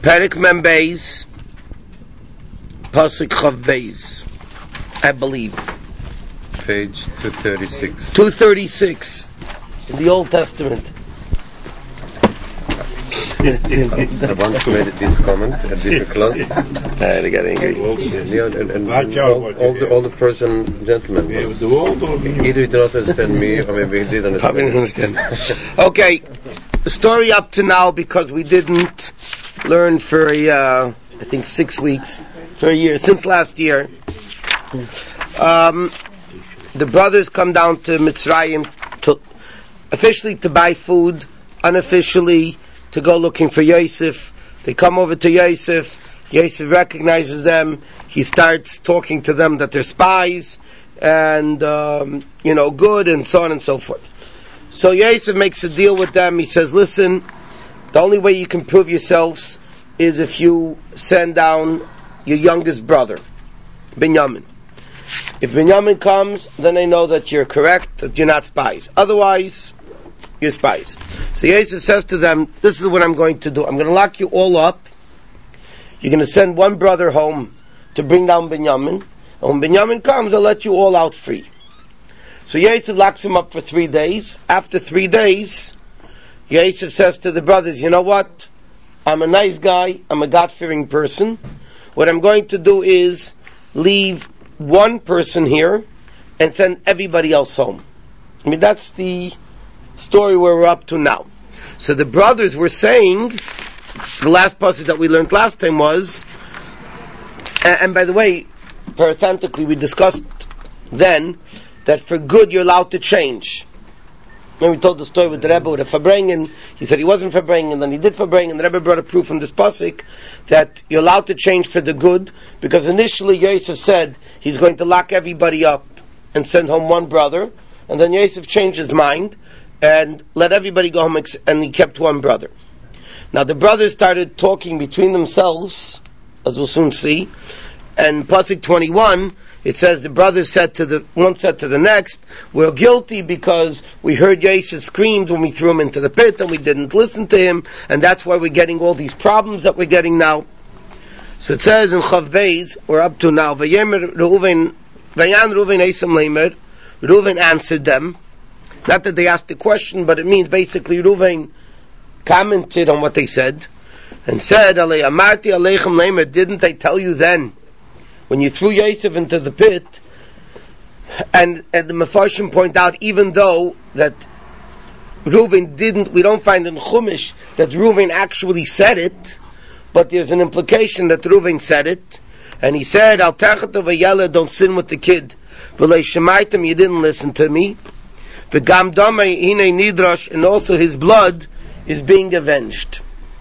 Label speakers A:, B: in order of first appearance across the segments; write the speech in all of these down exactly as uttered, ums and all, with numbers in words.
A: Perek Mem Beis, Pasuk Chav Beis, I believe.
B: Page two thirty-six.
A: two thirty-six in the Old Testament.
B: I once made this comment at different class.
A: I got angry.
B: Yeah, and, and, and all, all, the, all the Persian gentlemen. Either he did not understand me, or maybe he did understand.
A: Probably didn't understand. Okay, the story up to now, because we didn't learn for uh, I think six weeks, for a year, since last year. Um, the brothers come down to Mitzrayim to officially to buy food, unofficially to go looking for Yosef. They come over to Yosef. Yosef recognizes them. He starts talking to them that they're spies and um, you know good and so on and so forth. So Yosef makes a deal with them. He says, "Listen, the only way you can prove yourselves is if you send down your youngest brother, Binyamin. If Binyamin comes, then they know that you're correct, that you're not spies. Otherwise, you're spies." So Yosef says to them, "This is what I'm going to do. I'm going to lock you all up. You're going to send one brother home to bring down Binyamin. And when Binyamin comes, I'll let you all out free." So Yosef locks him up for three days. After three days, Yosef says to the brothers, "You know what? I'm a nice guy. I'm a God-fearing person. What I'm going to do is leave one person here and send everybody else home." I mean, that's the story where we're up to now. So the brothers were saying, the last passage that we learned last time was, and, and by the way, parenthetically, we discussed then that for good you're allowed to change. When we told the story with the Rebbe with the Farbrengen, he said he wasn't Farbrengen, then he did Farbrengen, and the Rebbe brought a proof from this pasuk that you're allowed to change for the good, because initially Yosef said he's going to lock everybody up and send home one brother, and then Yosef changed his mind and let everybody go home, ex- and he kept one brother. Now the brothers started talking between themselves, as we'll soon see, and pasuk twenty-one, it says the brothers said to the one said to the next, "We're guilty because we heard Yosef screams when we threw him into the pit and we didn't listen to him, and that's why we're getting all these problems that we're getting now." So it says in Chav Beis, we're up to now, Vayemer Reuven, Vayan Reuven Esam Leimer, Reuven answered them. Not that they asked the question, but it means basically Reuven commented on what they said and said, "Alei Amarti Aleichem Leimer, didn't I tell you then, when you threw Yosef into the pit," and, and the Mefarshim point out, even though that Reuven didn't, we don't find in Chumash that Reuven actually said it, but there's an implication that Reuven said it, and he said, "Al techet of a yellow, don't sin with the kid. V'lei shemaitem, you didn't listen to me. V'gam damei hine nidrash, and also his blood is being avenged."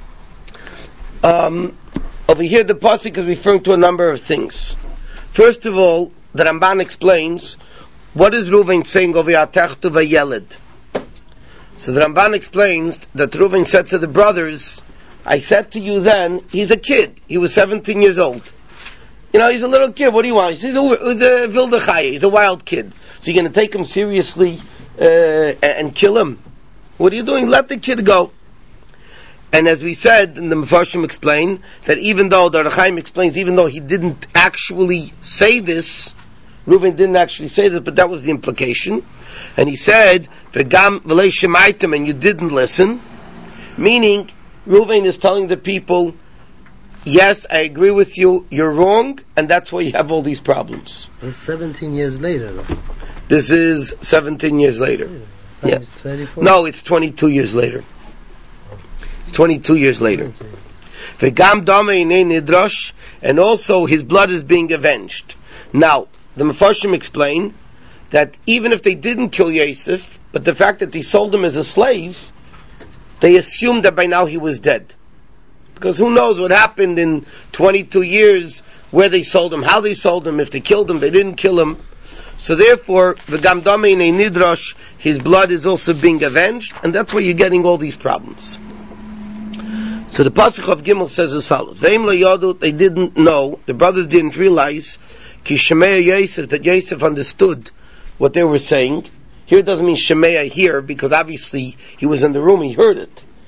A: Um, Over here, the pasuk is referring to a number of things. First of all, the Ramban explains, what is Reuven saying over here, "Atechtu vayeled"? So the Ramban explains that Reuven said to the brothers, "I said to you then, he's a kid. He was seventeen years old. You know, he's a little kid. What do you want? He's a, he's a wilde chaya. He's a wild kid. So you're going to take him seriously uh, and kill him? What are you doing? Let the kid go." And as we said, and the Mefarshim explain, that even though, the Rechaim explains, even though he didn't actually say this, Reuven didn't actually say this, but that was the implication. And he said, "V'gam v'lei shemaitem," and you didn't listen. Meaning, Reuven is telling the people, yes, I agree with you, you're wrong, and that's why you have all these problems.
C: It's seventeen years later, though.
A: This is seventeen years later. Yeah.
C: twenty-four
A: No, it's twenty-two years later. It's twenty-two years later. V'gam damei hine nidrash, and also his blood is being avenged. Now, the Mefarshim explain that even if they didn't kill Yosef, but the fact that they sold him as a slave, they assumed that by now he was dead. Because who knows what happened in twenty-two years, where they sold him, how they sold him, if they killed him, they didn't kill him. So therefore, v'gam damei hine nidrash, his blood is also being avenged, and that's why you're getting all these problems. So the pasuk of Gimel says as follows: "Ve'im lo yadu," they didn't know, the brothers didn't realize, ki Shemaya Yosef, that Yosef understood what they were saying. Here it doesn't mean Shemaya here, because obviously he was in the room, he heard it.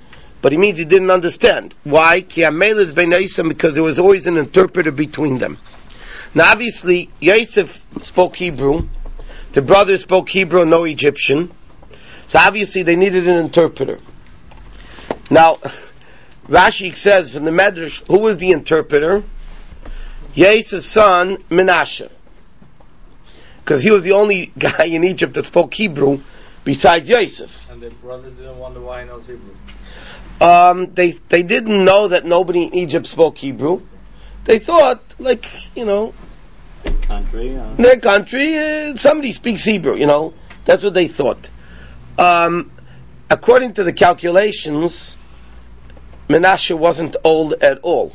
A: But he means he didn't understand. Why? Because there was always an interpreter between them. Now obviously, Yosef spoke Hebrew, the brothers spoke Hebrew, no Egyptian, so obviously they needed an interpreter. Now, Rashi says from the Medrash, who was the interpreter? Yosef's son, Menashe. Because he was the only guy in Egypt that spoke Hebrew besides Yosef.
D: And the brothers didn't wonder why he knows Hebrew.
A: Um, they they didn't know that nobody in Egypt spoke Hebrew. They thought, like, you know,
D: country, uh,
A: their country, uh, somebody speaks Hebrew, you know. That's what they thought. Um, according to the calculations, Menashe wasn't old at all.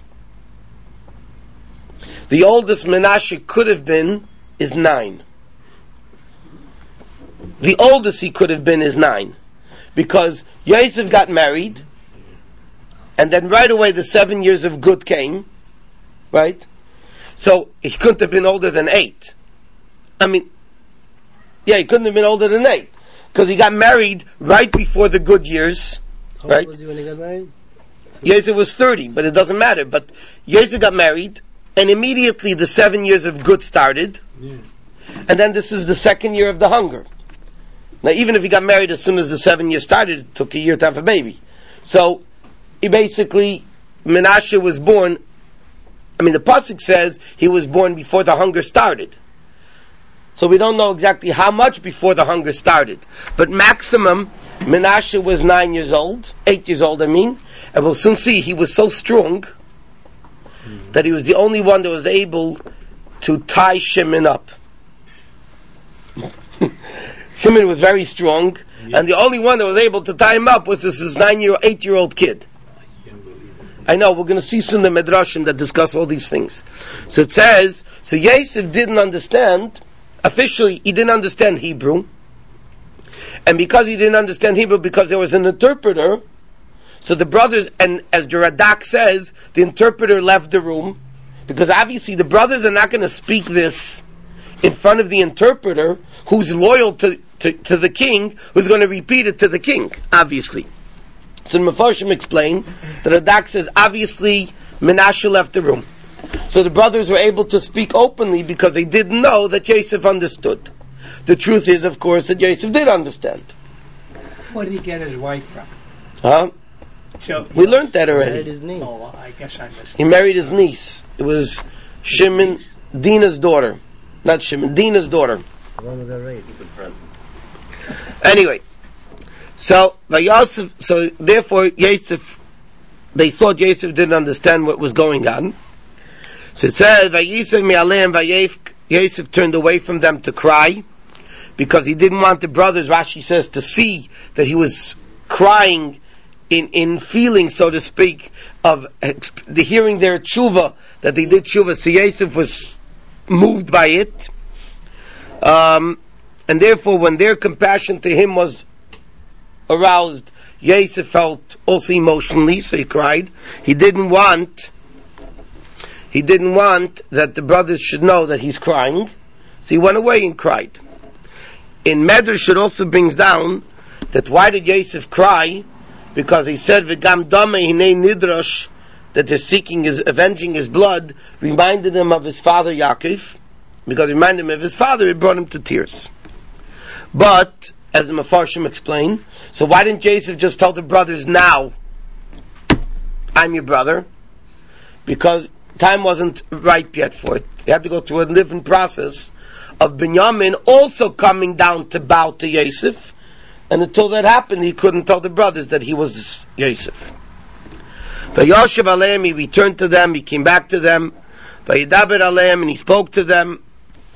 A: The oldest Menashe could have been is nine. The oldest he could have been is nine. Because Yosef got married, and then right away the seven years of good came, right? So he couldn't have been older than eight. I mean, yeah, he couldn't have been older than eight. Because he got married right before the good years.
C: How
A: right?
C: old was he when he got married?
A: Yosef was thirty, but it doesn't matter. But Yosef got married, and immediately the seven years of good started.
C: Yeah.
A: And then this is the second year of the hunger. Now, even if he got married as soon as the seven years started, it took a year to have a baby. So, he basically, Menashe was born, I mean, the pasuk says he was born before the hunger started. So we don't know exactly how much before the hunger started. But maximum, Menashe was nine years old, eight years old, I mean, and we'll soon see he was so strong that he was the only one that was able to tie Shimon up. Shimon was very strong, yeah. And the only one that was able to tie him up was this, this nine-year, eight-year-old kid. I know, we're going to see some of the Medrashim that discuss all these things. So it says, so Yosef didn't understand, officially, he didn't understand Hebrew, and because he didn't understand Hebrew, because there was an interpreter, so the brothers, and as the Radak says, the interpreter left the room, because obviously the brothers are not going to speak this in front of the interpreter, who's loyal to, to, to the king, who's going to repeat it to the king, obviously. So the Mefarshim explain that Radak says, obviously, Menashe left the room. So the brothers were able to speak openly because they didn't know that Yosef understood. The truth is, of course, that Yosef did understand.
E: Where did he get his wife from?
A: Huh?
E: So,
A: we learned that already.
C: He married his niece.
E: Oh, I guess I missed
A: He married his niece. It was Shimon, Dina's daughter. Not Shimon, Dina's daughter.
C: The one with the rape.
D: It's a present.
A: Anyway, so Yosef, so therefore Yosef, they thought Yosef didn't understand what was going on. So it says, Vayisef me'aleim vayef, Yosef turned away from them to cry, because he didn't want the brothers, Rashi says, to see that he was crying in, in feeling, so to speak, of the hearing their tshuva, that they did tshuva. So Yosef was moved by it. Um, and therefore, when their compassion to him was aroused, Yosef felt also emotionally, so he cried. He didn't want, he didn't want that the brothers should know that he's crying, so he went away and cried. In Medrash, it also brings down that why did Yosef cry? Because he said, "V'gam dameh hinei nidrash," that they're seeking his, avenging his blood, reminded him of his father Yaakov. Because it reminded him of his father, it brought him to tears. But, as the Mefarshim explain, so why didn't Yosef just tell the brothers now, I'm your brother? Because time wasn't ripe yet for it. He had to go through a different process of Binyamin also coming down to bow to Yosef, and until that happened, he couldn't tell the brothers that he was Yosef. Vayoshev aleim, he returned to them, he came back to them, Vayidaber aleim, and he spoke to them,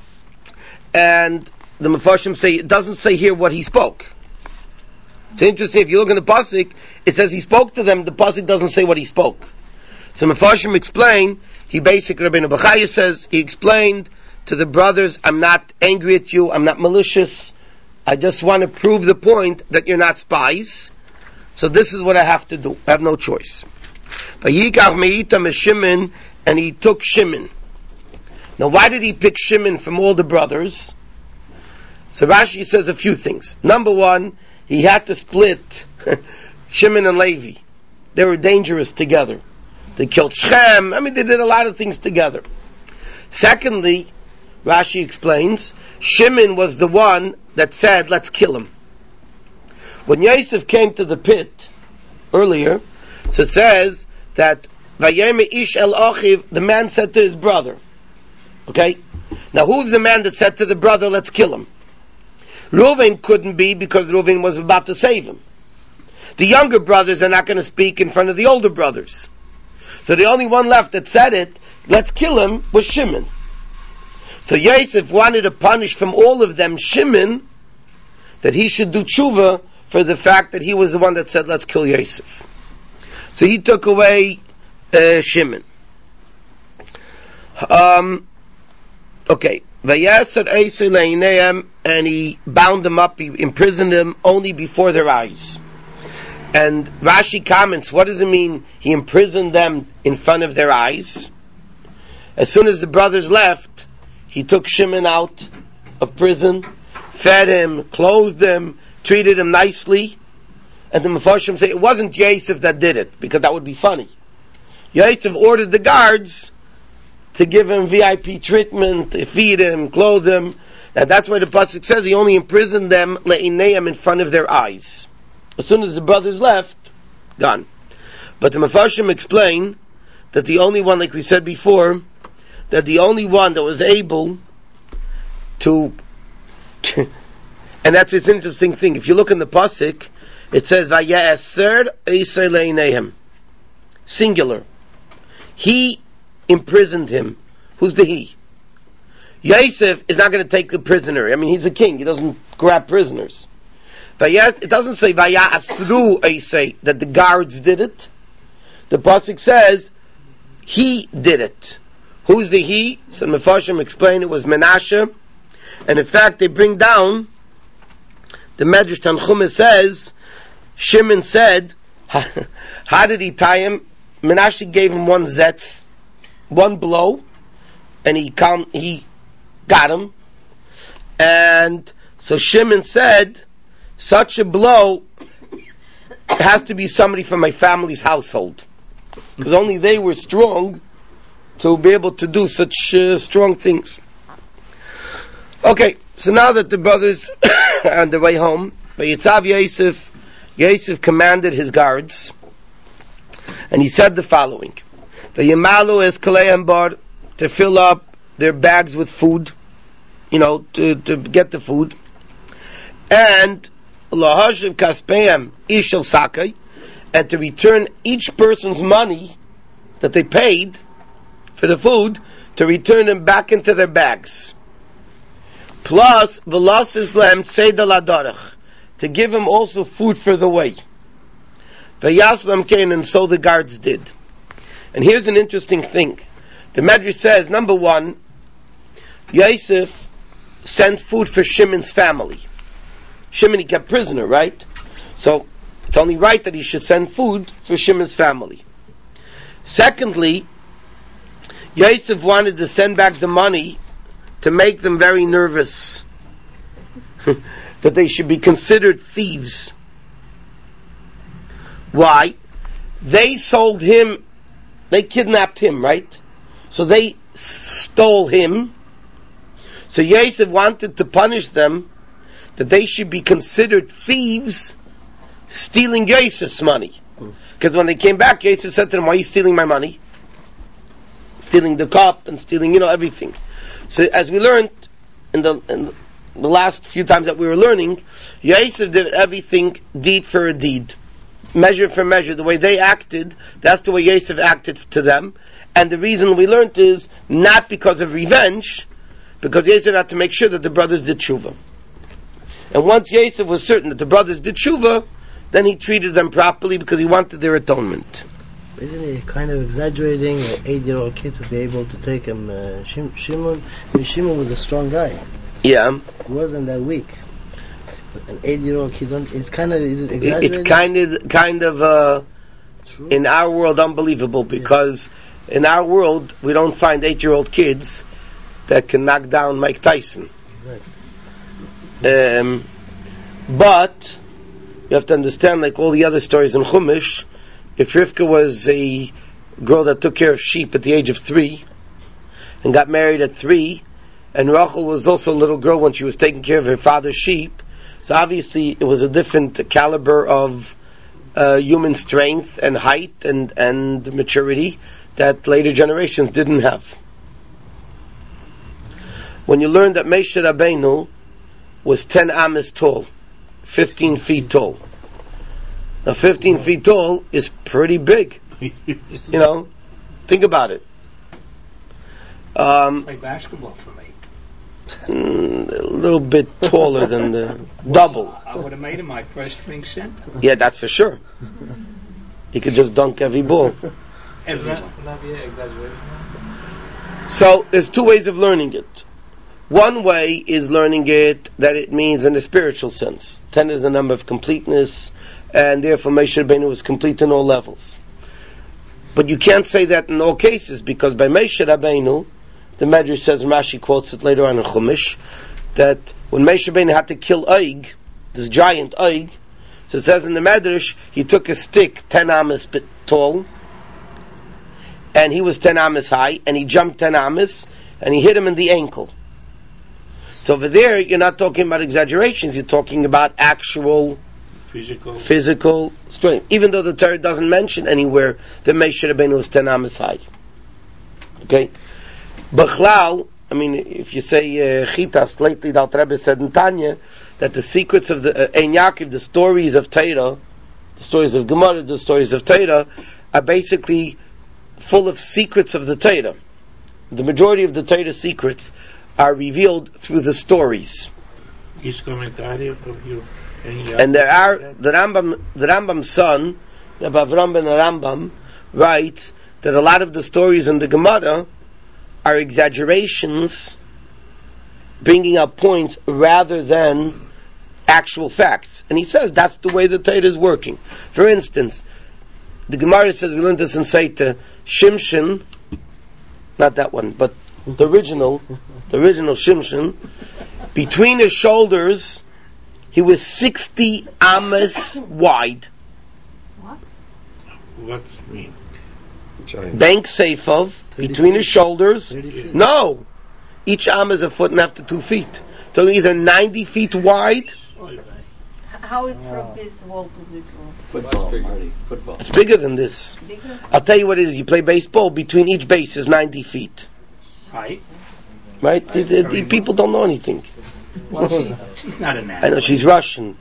A: and the Mefarshim say, it doesn't say here what he spoke. It's interesting, if you look in the pasuk, it says he spoke to them, the pasuk doesn't say what he spoke. So Mefarshim explain, he basically, Rabbeinu Bachaya says, he explained to the brothers, I'm not angry at you, I'm not malicious, I just want to prove the point that you're not spies, so this is what I have to do, I have no choice. Vayikach me'itam Shimon, and he took Shimon. Now why did he pick Shimon from all the brothers? So Rashi says a few things. Number one, he had to split Shimon and Levi. they were dangerous together. They killed Shechem. I mean, they did a lot of things together. Secondly, Rashi explains, Shimon was the one that said, let's kill him. When Yosef came to the pit earlier, so it says that Vayeme ish el achiv, the man said to his brother. Okay? Now who's the man that said to the brother, let's kill him? Reuven couldn't be because Reuven was about to save him. The younger brothers are not going to speak in front of the older brothers. So the only one left that said it, let's kill him, was Shimon. So Yosef wanted to punish from all of them Shimon, that he should do tshuva for the fact that he was the one that said, let's kill Yosef. So he took away uh, Shimon. Um, okay. And he bound them up, he imprisoned them only before their eyes. And Rashi comments, what does it mean he imprisoned them in front of their eyes? As soon as the brothers left, he took Shimon out of prison, fed him, clothed him, treated him nicely. And the Mefarshim say it wasn't Yosef that did it, because that would be funny. Yosef ordered the guards to give him V I P treatment, to feed him, clothe him. And that's why the pasuk says he only imprisoned them le'ineim in front of their eyes. As soon as the brothers left, gone. But the Mefarshim explain that the only one, like we said before, that the only one that was able to, and that's this interesting thing. If you look in the pasuk, it says Vayeser Eisei le'ineim, singular. He imprisoned him. Who's the he? Yosef is not going to take the prisoner. I mean, he's a king. He doesn't grab prisoners. It doesn't say Vayasru Eisei, that the guards did it. The pasuk says he did it. Who's the he? Some Mefarshim explain it was Menashe. And in fact, they bring down, the Medrash Tanchuma says, Shimon said, how did he tie him? Menashe gave him one zetz, one blow, and he come, he got him. And so Shimon said, such a blow has to be somebody from my family's household, because only they were strong to be able to do such uh, strong things. Okay, so now that the brothers are on their way home, Vayitzav Yosef, Yosef commanded his guards, and he said the following: Vayemalu es kalei bar, to fill up their bags with food, you know, to, to get the food, and lahashiv kaspeim ishel sakai, and to return each person's money that they paid for the food, to return them back into their bags. Plus, v'las islem tzeda ladarach, to give them also food for the way. V'yaslam kain, and so the guards did. And here's an interesting thing. The Medrash says, number one, Yosef sent food for Shimon's family. Shimon he kept prisoner, right? So it's only right that he should send food for Shimon's family. Secondly, Yosef wanted to send back the money to make them very nervous that they should be considered thieves. Why? They sold him, they kidnapped him, right? So they stole him. So Yosef wanted to punish them, that they should be considered thieves stealing Yosef's money. Because when they came back, Yosef said to them, why are you stealing my money? Stealing the cup and stealing, you know, everything. So as we learned in the, in the last few times that we were learning, Yosef did everything deed for a deed. Measure for measure. The way they acted, that's the way Yosef acted to them. And the reason we learned is not because of revenge, because Yosef had to make sure that the brothers did tshuva. And once Yosef was certain that the brothers did tshuva, then he treated them properly because he wanted their atonement.
C: Isn't he kind of exaggerating an eight-year-old kid to be able to take him? Uh, Shim- Shimon, I mean, Shimon was a strong guy.
A: Yeah.
C: He wasn't that weak. But an eight-year-old kid, it's kind of, is it exaggerating?
A: It's kind of, kind of, uh,
C: True.
A: in our world, unbelievable, because yes. in our world, we don't find eight-year-old kids that can knock down Mike Tyson.
C: Exactly.
A: Um, but, you have to understand, like all the other stories in Chumash, if Rivka was a girl that took care of sheep at the age of three, and got married at three, and Rachel was also a little girl when she was taking care of her father's sheep, so obviously it was a different caliber of uh, human strength and height and, and maturity that later generations didn't have. When you learn that Moshe Rabbeinu was ten amas tall, fifteen feet tall. Now fifteen feet tall is pretty big. You know, think about it. Um,
E: Play basketball for me.
A: mm, a little bit taller than the double.
E: I would have made him my first string center.
A: Yeah, that's for sure. He could just dunk every ball.
E: Every,
D: Would that be an exaggeration?
A: So there's two ways of learning it. One way is learning it that it means in a spiritual sense. Ten is the number of completeness, and therefore Moshe Rabbeinu was complete in all levels. But you can't say that in all cases, because by Moshe Rabbeinu, the Medrash says, Rashi quotes it later on in Chumash, that when Moshe Rabbeinu had to kill Oig, this giant Oig, so it says in the Medrash, he took a stick ten amas tall, and he was ten amas high, and he jumped ten amas, and he hit him in the ankle. So over there, you're not talking about exaggerations, you're talking about actual
F: Physical.
A: physical strength. Even though the Torah doesn't mention anywhere that Moshe Rabbeinu was ten amas high. Okay? B'chlal, I mean, if you say uh, Chitas, lately the Alter Rebbe said in Tanya, that the secrets of the uh, Ein Yaakov, the stories of Torah, the stories of Gemara, the stories of Torah, are basically full of secrets of the Torah. The majority of the Torah secrets are revealed through the stories.
F: His commentary of your Ein Yaakov.
A: And there are, the Rambam, the Rambam's son, Rabbi Avram ben Rambam, writes that a lot of the stories in the Gemara are exaggerations, bringing up points rather than actual facts. And he says that's the way the Torah is working. For instance, the Gemara says, we learned this in Seita, Shimshon, not that one, but the original, the original Shimshon, between his shoulders, he was sixty amas wide.
F: What does it mean?
A: Bank Seifov, between his shoulders. No! Each am is a foot and a half to two feet. So either ninety feet wide.
G: How it's from this wall to this wall?
D: Football, Marty. Football.
A: It's bigger than this.
G: Bigger?
A: I'll tell you what it is. You play baseball, between each base is ninety feet.
E: right?
A: Right? The, the, the people don't know anything.
E: Well, she, she's not a man.
A: I know, she's Russian.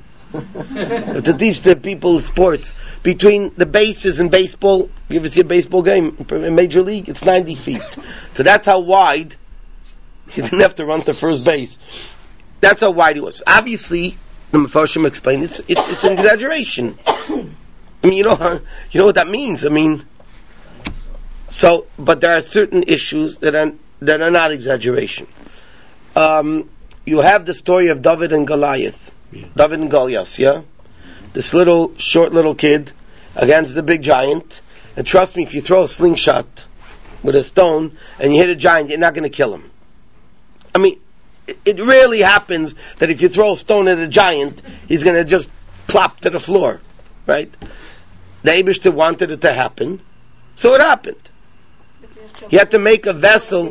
A: To teach the people sports. Between the bases in baseball, you ever see a baseball game in Major League? It's ninety feet. So that's how wide, he didn't have to run to first base. That's how wide he was. Obviously, the Mefarshim explained, it's, it's, it's an exaggeration. I mean, you know, you know what that means. I mean, so, but there are certain issues that are, that are not exaggeration. Um, you have the story of David and Goliath.
F: Yeah.
A: David and Goliath, yeah? This little, short little kid against the big giant. And trust me, if you throw a slingshot with a stone and you hit a giant, you're not going to kill him. I mean, it, it rarely happens that if you throw a stone at a giant, he's going to just plop to the floor, right? The Eibishter wanted it to happen, so it happened. He had to make a vessel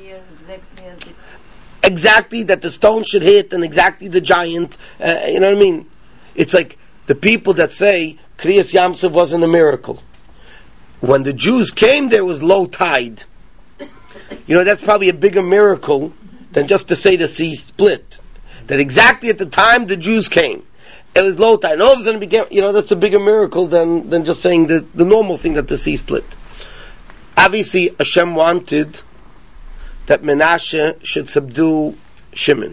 A: exactly that the stone should hit, and exactly the giant. Uh, you know what I mean? It's like the people that say Kriyas Yamsuf wasn't a miracle. When the Jews came, there was low tide. You know, that's probably a bigger miracle than just to say the sea split. That exactly at the time the Jews came, it was low tide. And all of a sudden it became, you know, that's a bigger miracle than, than just saying the, the normal thing that the sea split. Obviously, Hashem wanted that Menashe should subdue Shimon.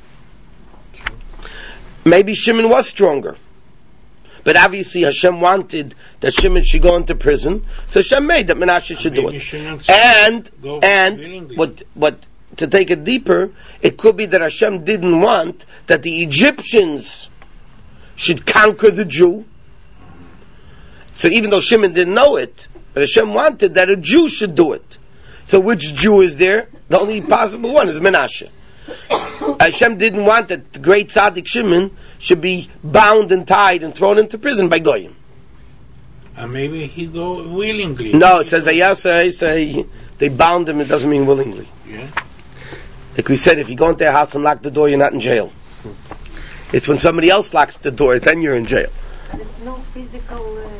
A: Maybe Shimon was stronger. But obviously Hashem wanted that Shimon should go into prison, so Hashem made that Menashe should do it. And, and, what, what, to take it deeper, it could be that Hashem didn't want that the Egyptians should conquer the Jew. So even though Shimon didn't know it, but Hashem wanted that a Jew should do it. So which Jew is there? The only possible one is Menashe. Hashem didn't want that the great tzaddik Shimon should be bound and tied and thrown into prison by Goyim.
F: And maybe he go willingly.
A: No, it says Vayasa. Say they bound him. It doesn't mean willingly.
F: Yeah.
A: Like we said, if you go into a house and lock the door, you're not in jail. It's when somebody else locks the door, then you're in jail.
G: But it's no physical uh,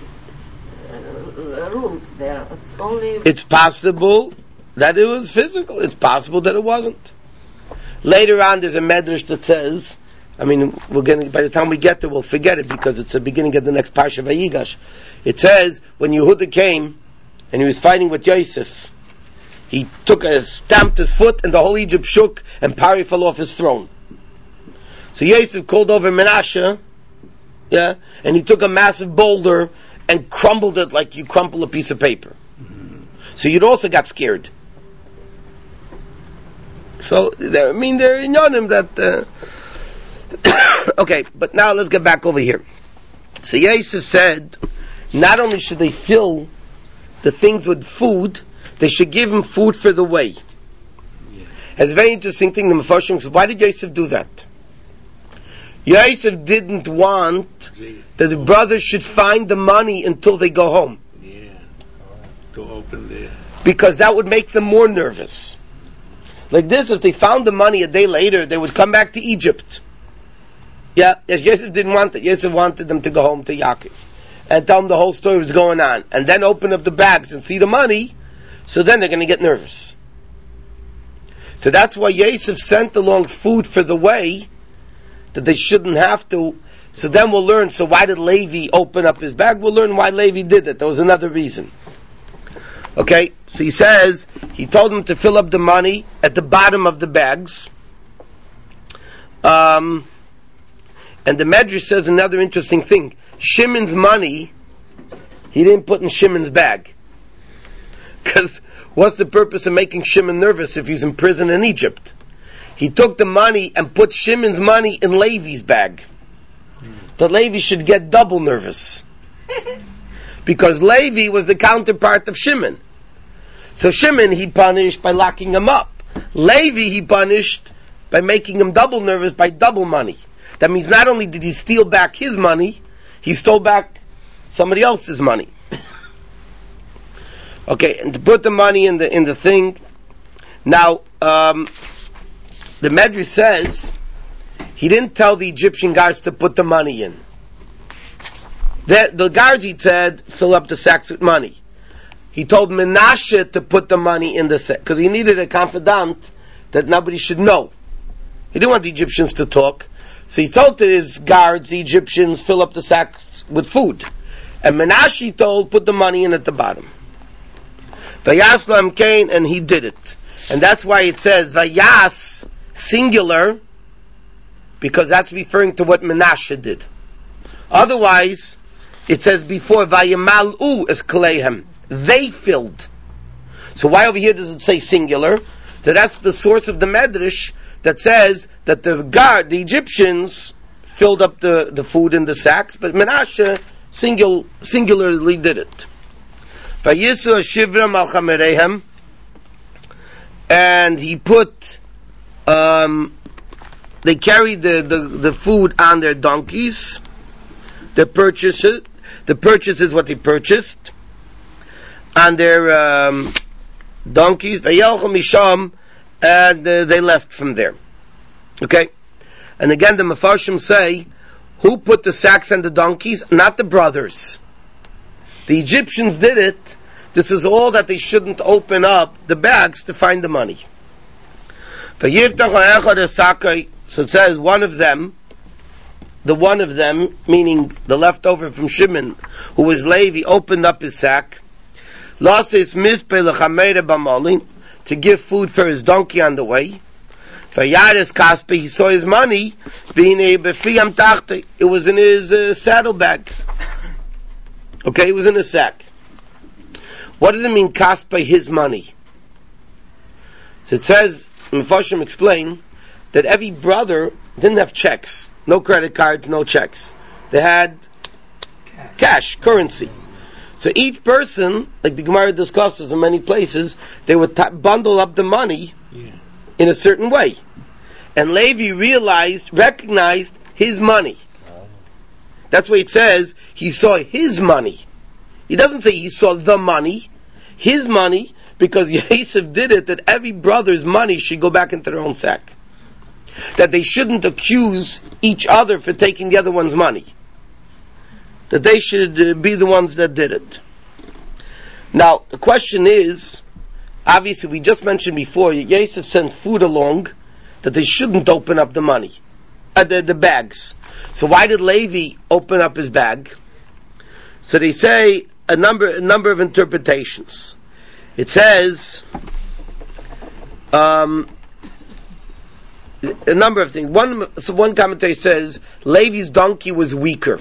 G: uh, rules there. It's only.
A: It's possible that it was physical. It's possible that it wasn't. Later on, there's a medrash that says, I mean, we're going by the time we get there, we'll forget it because it's the beginning of the next Parsha Vayigash. It says, when Yehuda came and he was fighting with Yosef, he took a, stamped his foot and the whole Egypt shook and Pari fell off his throne. So Yosef called over Menashe, yeah, and he took a massive boulder and crumbled it like you crumple a piece of paper. Mm-hmm. So you'd also got scared. So, I mean, they're in Yonim that, uh, okay, but now let's get back over here. So Yosef said, not only should they fill the things with food, they should give him food for the way. Yeah. It's a very interesting thing, the Mefarshim said, why did Yosef do that? Yosef didn't want that the brothers should find the money until they go home.
F: Yeah, to open the...
A: Because that would make them more nervous. Like this, if they found the money a day later, they would come back to Egypt. Yeah, yes, Yosef didn't want it. Yosef wanted them to go home to Yaakov and tell them the whole story was going on, and then open up the bags and see the money, so then they're going to get nervous. So that's why Yosef sent along food for the way, that they shouldn't have to. So then we'll learn, so why did Levi open up his bag? We'll learn why Levi did it. There was another reason. Okay, so he says, he told them to fill up the money at the bottom of the bags. Um, and the Medrash says another interesting thing. Shimon's money, he didn't put in Shimon's bag. Because what's the purpose of making Shimon nervous if he's in prison in Egypt? He took the money and put Shimon's money in Levi's bag. That Levi should get double nervous. Because Levi was the counterpart of Shimon. So Shimon he punished by locking him up. Levi he punished by making him double nervous by double money. That means not only did he steal back his money, he stole back somebody else's money. Okay, and to put the money in the in the thing. Now, um, the Medrash says he didn't tell the Egyptian guards to put the money in. The, the guards, he said, fill up the sacks with money. He told Menashe to put the money in the sack because he needed a confidant that nobody should know. He didn't want the Egyptians to talk, so he told to his guards, the Egyptians, fill up the sacks with food, and Menashe told, put the money in at the bottom. Vayaslam Cain, and he did it, and that's why it says Vayas singular, because that's referring to what Menashe did. Otherwise, it says before Vayimalu es Kleihem, they filled. So why over here does it say singular? So that's the source of the Medrash that says that the guard, the Egyptians, filled up the, the food in the sacks, but Menashe single, singularly did it. Vayisu Shivram al Chamerehem, and he put, um, they carried the, the, the food on their donkeys. The purchases, the purchase is what they purchased on their um, donkeys. Vayelchu misham, and uh, they left from there. Okay, and again the Mefarshim say, who put the sacks on the donkeys? Not the brothers. The Egyptians did it. This is all that they shouldn't open up the bags to find the money. So it says one of them, the one of them, meaning the leftover from Shimon, who was Levi, opened up his sack, to give food for his donkey on the way. He saw his money, it was in his uh, saddlebag. Okay, it was in his sack. What does it mean, kaspa, his money? So it says, Mefarshim explain, that every brother didn't have checks. No credit cards, no checks. They had cash, cash currency. So each person, like the Gemara discusses in many places, they would t- bundle up the money yeah. in a certain way. And Levi realized, recognized his money. That's why it says, he saw his money. He doesn't say he saw the money. His money, because Yosef did it, that every brother's money should go back into their own sack. That they shouldn't accuse each other for taking the other one's money. That they should uh, be the ones that did it. Now, the question is, obviously we just mentioned before, Yosef sent food along, that they shouldn't open up the money, uh, the, the bags. So why did Levi open up his bag? So they say a number, a number of interpretations. It says, um, a number of things. One, so one commentary says, Levi's donkey was weaker.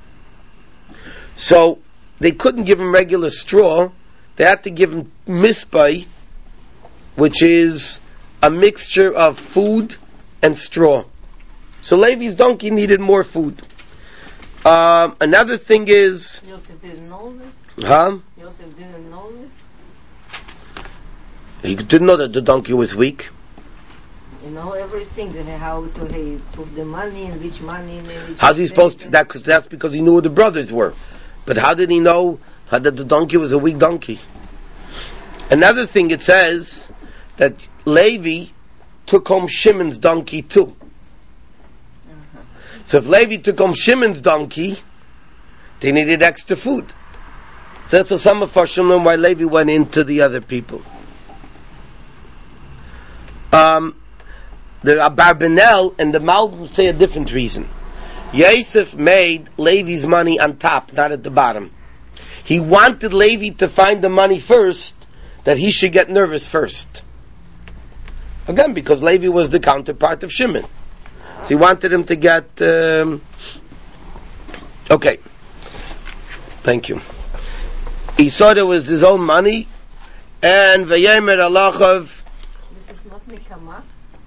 A: So, they couldn't give him regular straw, they had to give him mispai, which is a mixture of food and straw. So Levi's donkey needed more food. Um, another thing is...
G: Yosef didn't know this?
A: Huh?
G: Yosef didn't know this?
A: He didn't know that the donkey was weak.
G: You know everything, how to hey, put the money and which money and which...
A: How's he supposed to... That, cause that's because he knew who the brothers were. But how did he know how that the donkey was a weak donkey? Another thing it says that Levi took home Shimon's donkey too. Uh-huh. So if Levi took home Shimon's donkey, they needed extra food. So that's some of Farshim know why Levi went into the other people. Um, the Abarbanel and the Malbim say a different reason. Yosef made Levi's money on top, not at the bottom. He wanted Levi to find the money first, that he should get nervous first. Again, because Levi was the counterpart of Shimon. So he wanted him to get... Um, okay. Thank you. He saw there was his own money, and Vayemer Alachav...
G: This is not Nikama.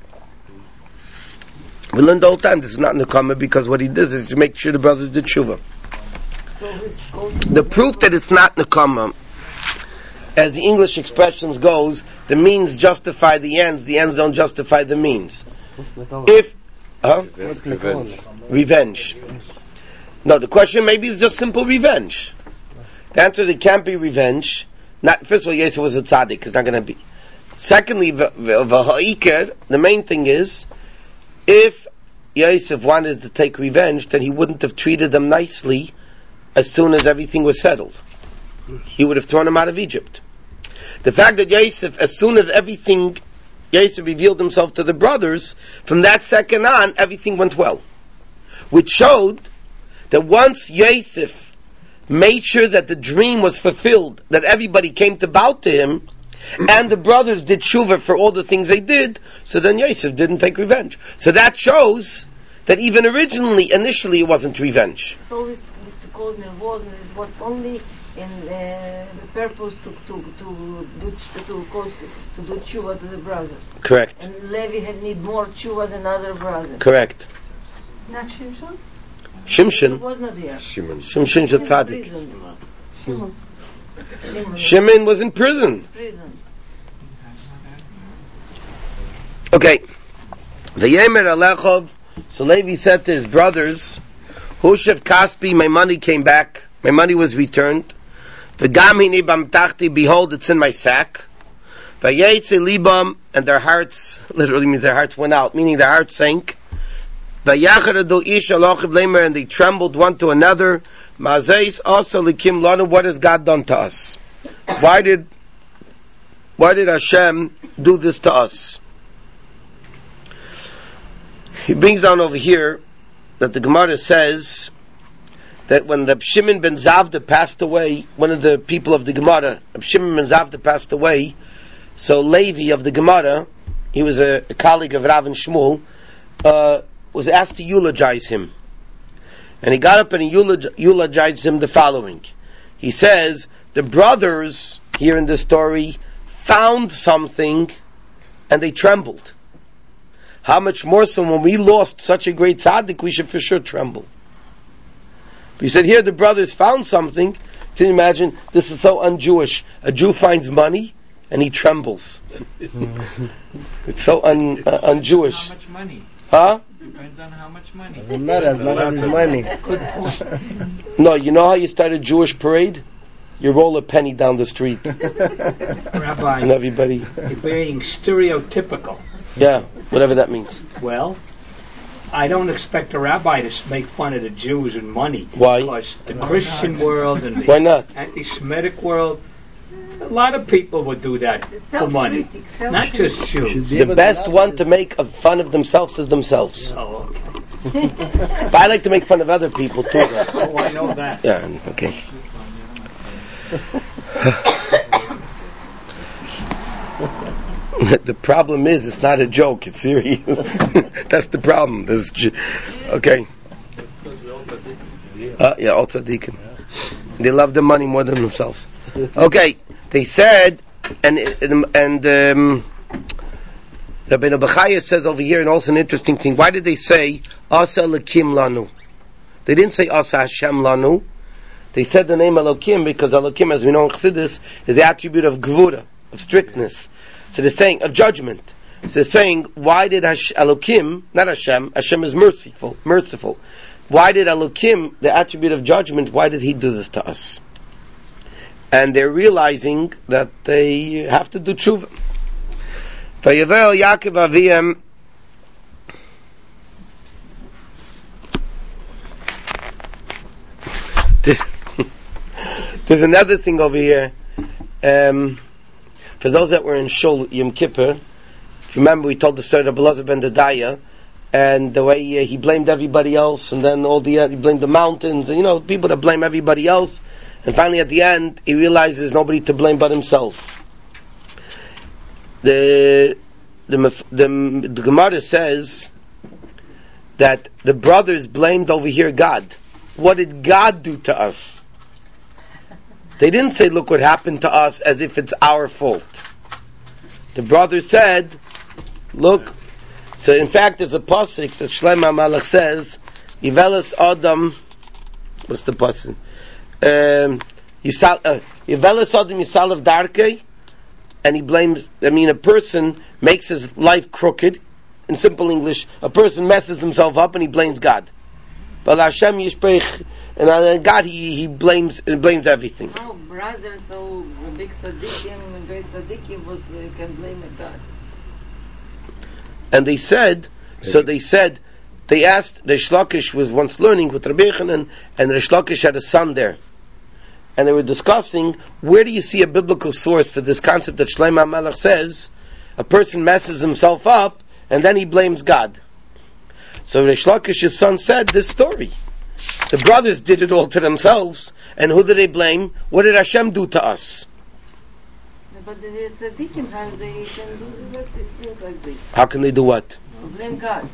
A: We learned the whole time this is not Nekama, because what he does is to make sure the brothers did tshuva.
G: So
A: the proof that it's not Nekama, as the English expressions goes, the means justify the ends, the ends don't justify the means. If, huh?
B: What's revenge?
A: Revenge. No, the question maybe is just simple revenge. The answer, it can't be revenge. Not, first of all, Yosef was a tzaddik, it's not going to be. Secondly, the main thing is, if Yosef wanted to take revenge, then he wouldn't have treated them nicely as soon as everything was settled. He would have thrown them out of Egypt. The fact that Yosef, as soon as everything, Yosef revealed himself to the brothers, from that second on, everything went well. Which showed that once Yosef made sure that the dream was fulfilled, that everybody came to bow to him, and the brothers did tshuva for all the things they did, so then Yosef didn't take revenge. So that shows that even originally, initially, it wasn't revenge.
G: So this, this cause nervousness was only in uh, the purpose to to to do to cause to do tshuva to the brothers.
A: Correct.
G: And Levi had need more tshuva than other brothers.
A: Correct.
G: Not Shimshon?
A: Shimshon
G: was not there.
B: Shimon.
A: Shimshon's a tzaddik.
G: Shimon. Shimon.
A: Shimon was in prison.
G: Prison.
A: Okay. V'yemer Alechov. So Levi said to his brothers, Hushev Kaspi, my money came back. My money was returned. V'gam hini b'amtachti, behold, it's in my sack. V'yetze libam, and their hearts, literally means their hearts went out, meaning their hearts sank. V'yacharadu ish alochiv lemer, and they trembled one to another. Mazeis also likim lanu, what has God done to us? Why did, why did Hashem do this to us? He brings down over here that the Gemara says that when Reb Shimon ben Zavda passed away, one of the people of the Gemara, Reb Shimon ben Zavda passed away, so Levi of the Gemara, he was a, a colleague of Rav and Shmuel, uh, was asked to eulogize him. And he got up and he eulog- eulogized him the following. He says, the brothers, here in this story, found something and they trembled. How much more so when we lost such a great tzaddik, we should for sure tremble. But he said here the brothers found something. Can you imagine? This is so un-Jewish. A Jew finds money and he trembles. It's so un, uh, un-Jewish.
F: How much money?
A: Huh?
F: Depends on how much money.
C: Doesn't matter as long as it's money.
A: No, you know how you start a Jewish parade? you roll a penny down the street.
E: Rabbi,
A: And everybody,
E: you're being stereotypical.
A: yeah, whatever that means.
E: Well, I don't expect a rabbi to s- make fun of the Jews and money.
A: Why?
E: Because the Christian world and the
A: Why not?
E: anti-Semitic world, a lot of people would do that for money.
G: Self-critic, self-critic.
E: Not just Jews.
C: Should be
A: The
C: able
A: best
C: to
A: one to make a fun of themselves is themselves.
E: Oh, okay.
A: But I like to make fun of other people too.
E: Oh, I know that.
A: Yeah, okay. The problem is, it's not a joke, it's serious. That's the problem. This j- okay. Uh, yeah, all tzaddikim. They love the money more than themselves. Okay, they said, and and um, Rabbeinu Bechaya says over here, and also an interesting thing. Why did they say Asa Elokim Lanu? They didn't say Asa Hashem Lanu. They said the name Elokim because Elokim, as we know in Chassidus, is the attribute of Gvura, of strictness. So they're saying of judgment. So they're saying, why did Hash- Elokim, not Hashem, Hashem is merciful, merciful. Why did Elokim, the attribute of judgment, why did he do this to us? And they're realizing that they have to do tshuva. Vayevel Yaakov Aviyam. There's another thing over here. Um, for those that were in Shul Yom Kippur, if you remember, we told the story of Elazar ben Dodaya, and the way uh, he blamed everybody else, and then all the uh, he blamed the mountains, and you know, people that blame everybody else, and finally at the end he realizes there's nobody to blame but himself. The the the, the Gemara says that the brothers blamed over here God. What did God do to us? They didn't say, look what happened to us, as if it's our fault. The brothers said, look. So in fact, there's a pasuk that Shlomo HaMelech says, Yiveles Adam, what's the pasuk? Um, Yisal, uh, Yiveles Adam Yisalav Darkei, and he blames, I mean, a person makes his life crooked. In simple English, a person messes himself up and he blames God. But Hashem Yishprech, and on God he, he blames he blames everything.
G: How brothers so big tzaddikim, great tzaddikim was uh, can blame God.
A: And they said, so they said, they asked, Reish Lakish was once learning with Rabbi Yochanan, and Reish Lakish had a son there. And they were discussing, where do you see a biblical source for this concept that Shlomo HaMelech says, a person messes himself up, and then he blames God. So Reish Lakish's son said this story. The brothers did it all to themselves, and who did they blame? What did Hashem do to us?
G: But the tzaddikim, how they can do this, it seems like this.
A: How can they do what?
G: To blame God.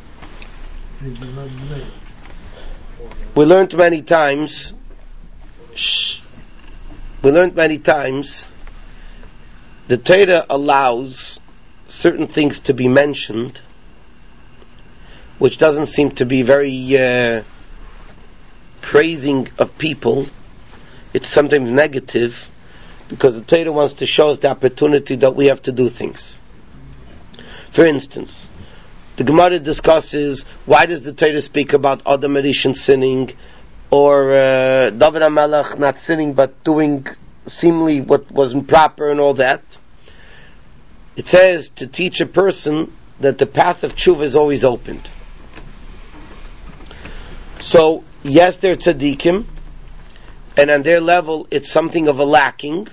A: We learned many times, shh, we learned many times, the Torah allows certain things to be mentioned, which doesn't seem to be very uh, praising of people. It's sometimes negative, because the Torah wants to show us the opportunity that we have to do things. For instance, the Gemara discusses, why does the Torah speak about Adam Rishon sinning, or uh, David HaMelech not sinning but doing seemingly what wasn't proper and all that. It says to teach a person that the path of tshuva is always opened. So, yes, they're tzaddikim, and on their level it's something of a lacking.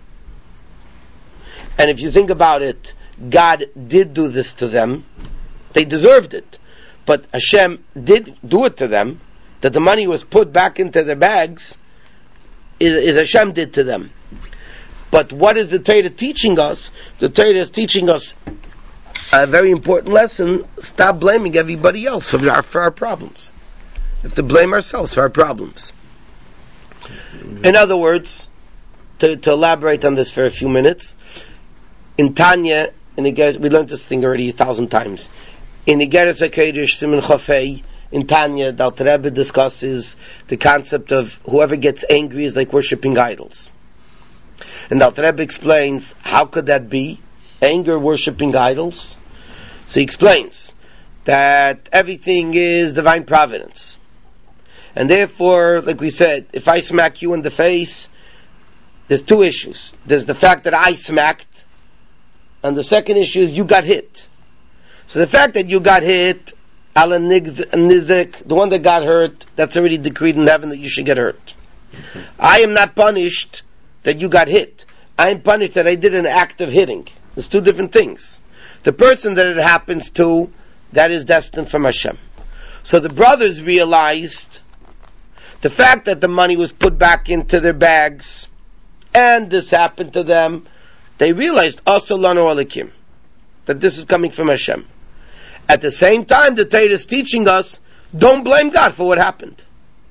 A: And if you think about it, God did do this to them. They deserved it. But Hashem did do it to them, that the money was put back into their bags, is, is Hashem did to them. But what is the Torah teaching us? The Torah is teaching us a very important lesson. Stop blaming everybody else for our, for our problems. We have to blame ourselves for our problems. In other words, to, to elaborate on this for a few minutes, in Tanya, and again, we learned this thing already a thousand times. In Igeres HaKodesh Siman Chafei, in Tanya, the Alter Rebbe discusses the concept of whoever gets angry is like worshipping idols. And the Alter Rebbe explains, how could that be? Anger worshipping idols? So he explains that everything is divine providence. And therefore, like we said, if I smack you in the face, there's two issues. There's the fact that I smacked, and the second issue is you got hit. So the fact that you got hit, ala nizik, the one that got hurt, that's already decreed in heaven that you should get hurt. I am not punished that you got hit. I am punished that I did an act of hitting. There's two different things. The person that it happens to, that is destined from Hashem. So the brothers realized the fact that the money was put back into their bags, and this happened to them, they realized Asalanu Alikim, that this is coming from Hashem. At the same time, the Torah is teaching us, don't blame God for what happened.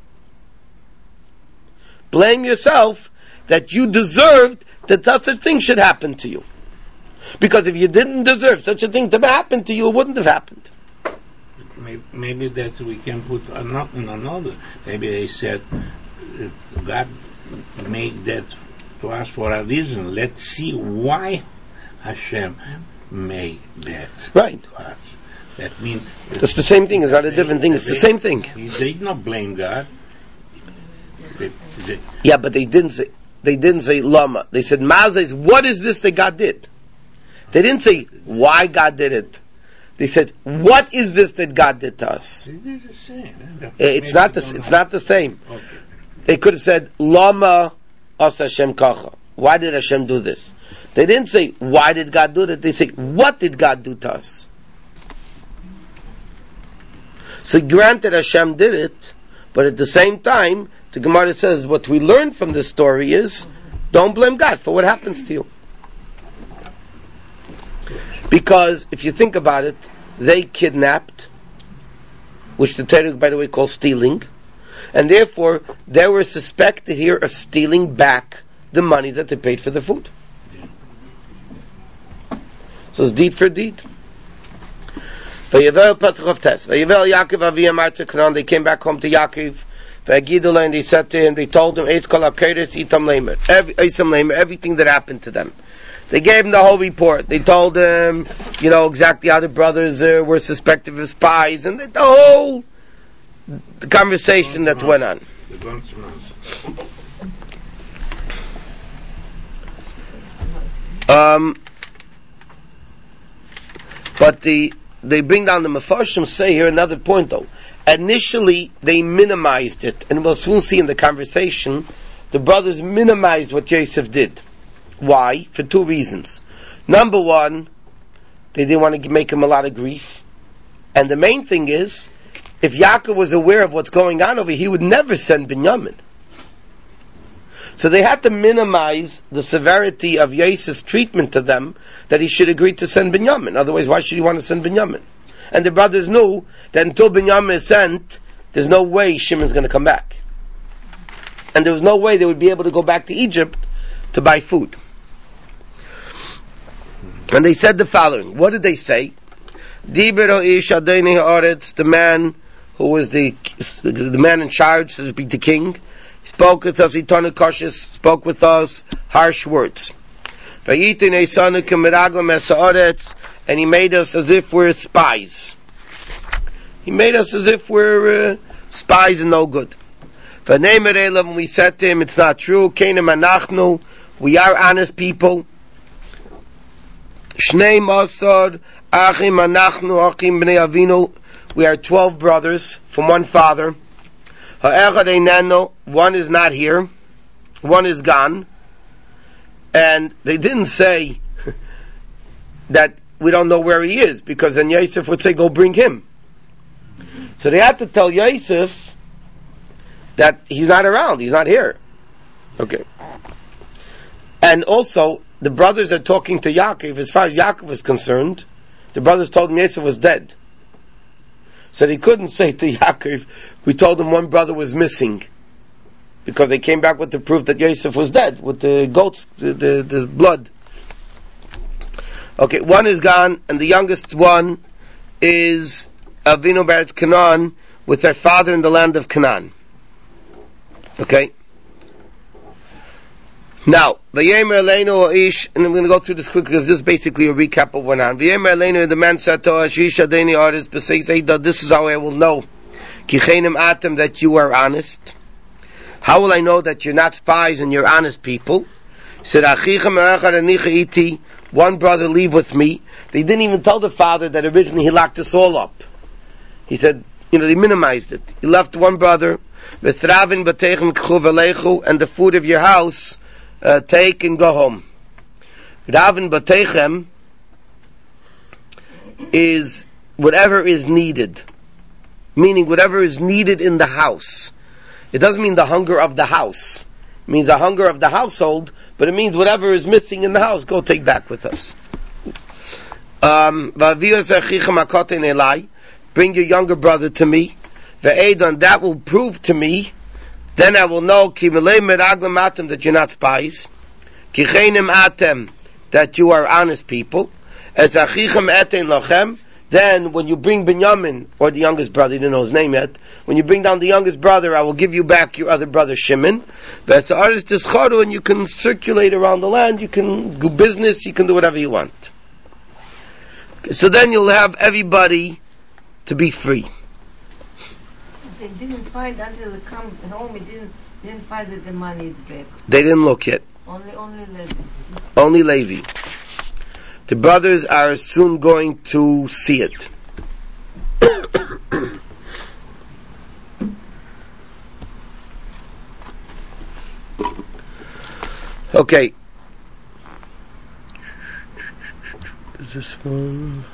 A: Blame yourself that you deserved that such a thing should happen to you. Because if you didn't deserve such a thing to happen to you, it wouldn't have happened.
F: Maybe, maybe that we can put another, another. Maybe they said, uh, God made that to us for a reason. Let's see why Hashem made that
A: right.
F: to us. That means...
A: That's the same thing. It's not a different thing. It's the same thing.
F: They did not blame God. They, they,
A: yeah, but they didn't say, they didn't say Lama. They said, Mazes, what is this that God did? They didn't say why God did it. They said, what is this that God did to us?
F: It is the same.
A: It's not the, it's not the same.
F: Okay.
A: They could have said, Lama as Hashem kacha. Why did Hashem do this? They didn't say, why did God do that? They say, what did God do to us? So granted Hashem did it, but at the same time, the Gemara says, what we learn from this story is, don't blame God for what happens to you. Because if you think about it, they kidnapped, which the Torah, by the way, calls stealing, and therefore they were suspected here of stealing back the money that they paid for the food. So it's deed for deed. Vayevel Pasuk of Tes. Vayevel Yaakov Aviyam Arza Canaan. They came back home to Yaakov. Vayagidula, and they said to him, they told him, Eitz Kol HaKeres Itam Leimer. Eitzam Leimer, everything that happened to them. They gave him the whole report. They told him, you know, exactly how the brothers uh, were suspected of spies, and the, the whole the conversation that went on. Um, but the they bring down the Mefarshim say here another point though. Initially they minimized it, and we'll soon see in the conversation the brothers minimized what Yosef did. Why? For two reasons. Number one, they didn't want to make him a lot of grief, and the main thing is, if Yaakov was aware of what's going on over here, he would never send Binyamin. So they had to minimize the severity of Yosef's treatment to them, that he should agree to send Binyamin. Otherwise, why should he want to send Binyamin? And the brothers knew that until Binyamin is sent, there's no way Shimon's going to come back. And there was no way they would be able to go back to Egypt to buy food. And they said the following. What did they say? The man who was the the man in charge, so to speak, the king, spoke with us, spoke with us harsh words. And he made us as if we're spies. He made us as if we're uh, spies and no good. When we said to him, it's not true. We are honest people. We are twelve brothers from one father. One is not here. One is gone. And they didn't say that we don't know where he is, because then Yosef would say, go bring him. So they had to tell Yosef that he's not around, he's not here. Okay. And also, the brothers are talking to Yaakov. As far as Yaakov is concerned, the brothers told him Yosef was dead. So they couldn't say to Yaakov, we told him one brother was missing, because they came back with the proof that Yosef was dead, with the goats, the, the, the blood. Okay, one is gone, and the youngest one is Avinu Beretz Canaan, with their father in the land of Canaan. Okay? Now, Vayemer Aleinu Ish, and I'm going to go through this quickly because this is basically a recap of what went on. Vayemer Aleinu, the man said to us, Yish Adeni Aretz B'Sei Zayda, this is how I will know, Kichenim Atem, that you are honest. How will I know that you're not spies and you're honest people? He said, one brother leave with me. They didn't even tell the father that originally he locked us all up. He said, you know, they minimized it. He left one brother, and the food of your house, uh, take and go home. Ravin Batechem is whatever is needed. Meaning whatever is needed in the house. It doesn't mean the hunger of the house. It means the hunger of the household, but it means whatever is missing in the house, go take back with us. Um, bring your younger brother to me. Ve'edon, that will prove to me, then I will know that you're not spies. That you are honest people. As achichem eten lochem, then when you bring Binyamin, or the youngest brother, you didn't know his name yet, when you bring down the youngest brother, I will give you back your other brother Shimon. And you can circulate around the land, you can do business, you can do whatever you want. So then you'll have everybody to be free.
G: They didn't find until they come home, it didn't, didn't find that the money is back.
A: They didn't look yet.
G: Only, only Levi.
A: Only Levi. The brothers are soon going to see it. Okay. Is this one?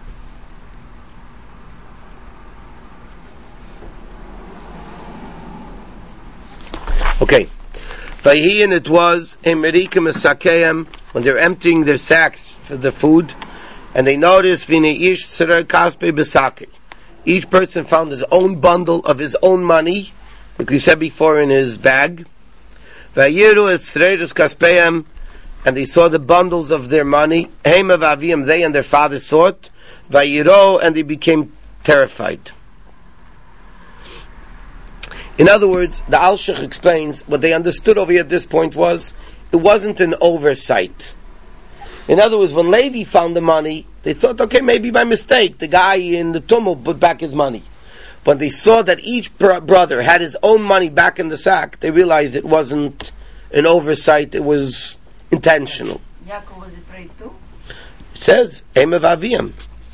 A: Okay. Vayhi, and it was Emerikim Esakeyam, when they're emptying their sacks for the food, and they noticed Vine Ish Tzerei Kaspe Besake. Each person found his own bundle of his own money, like we said before, in his bag. Vayiru Esreirus Kaspeyam, and they saw the bundles of their money. Heima Vaviyam, they and their father saw it. Vayiro, and they became terrified. In other words, the Alshich explains what they understood over here at this point was it wasn't an oversight. In other words, when Levi found the money, they thought, okay, maybe by mistake, the guy in the tumult put back his money. When they saw that each br- brother had his own money back in the sack, they realized it wasn't an oversight, it was intentional.
G: Yaakov was afraid too?
A: It says, Ema Vaviyam.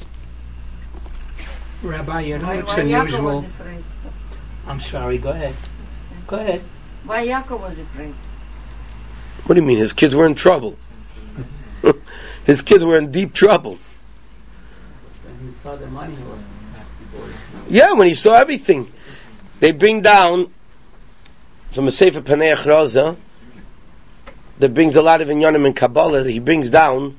E: Rabbi, you know
G: Why,
E: it's
G: why Yaakov was
E: unusual.
G: afraid?
E: I'm sorry, go ahead. Go ahead.
G: Why Yaakov was afraid?
A: What do you mean? His kids were in trouble. His kids were in deep trouble.
D: When he saw the money, he was happy.
A: Yeah, when he saw everything. They bring down, from a Sefer Panei Achroza, that brings a lot of inyanim in Kabbalah, he brings down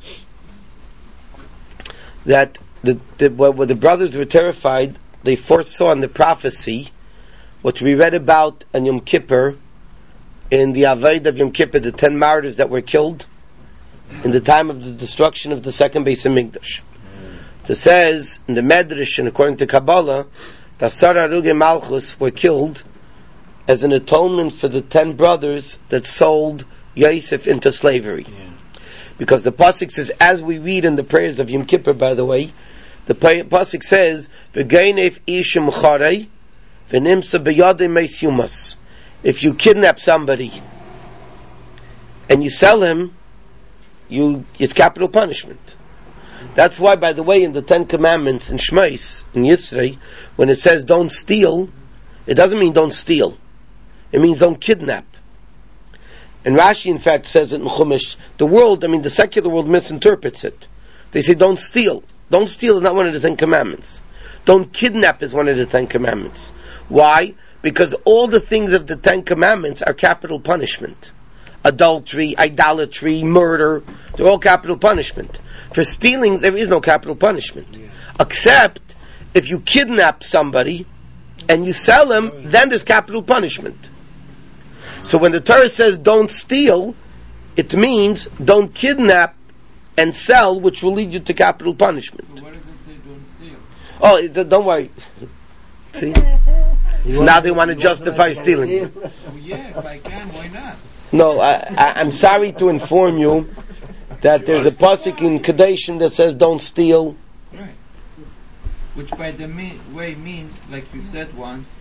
A: that the, the, when the brothers were terrified, they foresaw in the prophecy what we read about in Yom Kippur, in the Avodah of Yom Kippur, the ten martyrs that were killed in the time of the destruction of the second Beis Hamikdash. So it says in the Medrash, and according to Kabbalah, the Asar Arugei Malchus were killed as an atonement for the ten brothers that sold Yosef into slavery. Yeah. Because the pasuk says, as we read in the prayers of Yom Kippur, by the way, the pasuk says, "V'geinef ishim charei, v'nimsa b'yadei meis yumas." If you kidnap somebody and you sell him, you it's capital punishment. That's why, by the way, in the Ten Commandments in Shmos, in Yisrei, when it says don't steal, it doesn't mean don't steal. It means don't kidnap. And Rashi, in fact, says it in Chumash. The world, I mean, the secular world misinterprets it. They say don't steal. Don't steal is not one of the Ten Commandments. Don't kidnap is one of the Ten Commandments. Why? Because all the things of the Ten Commandments are capital punishment. Adultery, idolatry, murder, they're all capital punishment. For stealing, there is no capital punishment. Yeah. Except, if you kidnap somebody, and you sell him, then there's capital punishment. So when the Torah says don't steal, it means don't kidnap and sell, which will lead you to capital punishment.
D: So why does it say don't steal?
A: Oh, it, don't worry. See? So now they want to justify stealing.
D: Oh yeah, if I can, why not?
A: No, I, I, I'm sorry to inform you that there's a pasuk in Kadeshim that says don't steal.
D: Right. Which by the me- way means, like you said once,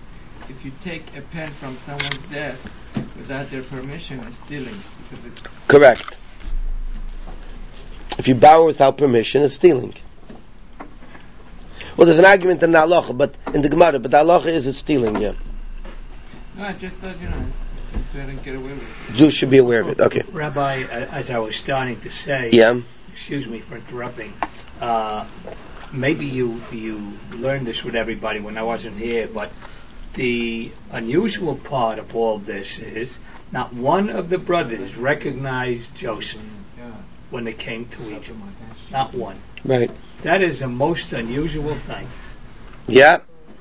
H: if you take a pen from someone's desk without their permission, it's stealing. Because it's
A: Correct. If you borrow without permission, it's stealing. Well, there's an argument in the halacha, but in the Gemara, but the halacha is it's stealing, yeah.
H: no, I just thought, you know, just let them get away with it.
A: Jews should be aware of it. Okay.
E: Rabbi, uh, as I was starting to say,
A: Yeah.
E: excuse me for interrupting, uh, maybe you you learned this with everybody when I wasn't here, but the unusual part of all this is not one of the brothers recognized Joseph when they came to Egypt. Not one.
A: Right.
E: That is the most unusual thing.
A: Yeah.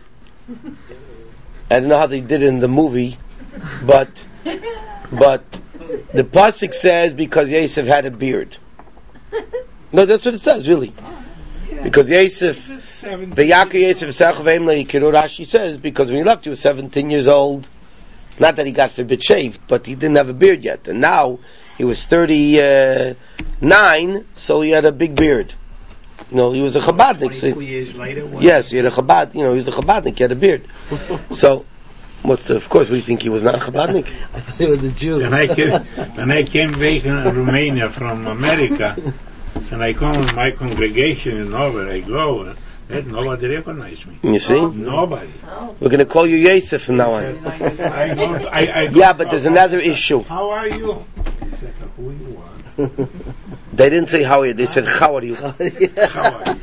A: I don't know how they did it in the movie, but but the pasuk says because Yosef had a beard. No, that's what it says, really. Because Yosef, V'yakar Yosef Esachav V'em Le'yikiru, Rashi says because when he left, he was seventeen years old. Not that he got forbid shaved, but he didn't have a beard yet, and now he was thirty-nine, so he had a big beard. You know, he was a Chabadnik. So,
E: twenty-two years later.
A: yes, he had a Chabad. You know, he was a Chabadnik. He had a beard. So, what's the, of course we think he was not a Chabadnik.
C: I thought he was a Jew.
F: When I came, when I came back in Romania from America, and I come in my congregation in over, I go, and nobody recognized me.
A: You see,
F: Nobody.
A: we're going to call you Yosef from now on.
F: I go, I, I go,
A: Yeah, but there's another issue.
F: How are you? I said, who you are?
A: They didn't say how are you. They said how are you.
F: How are you?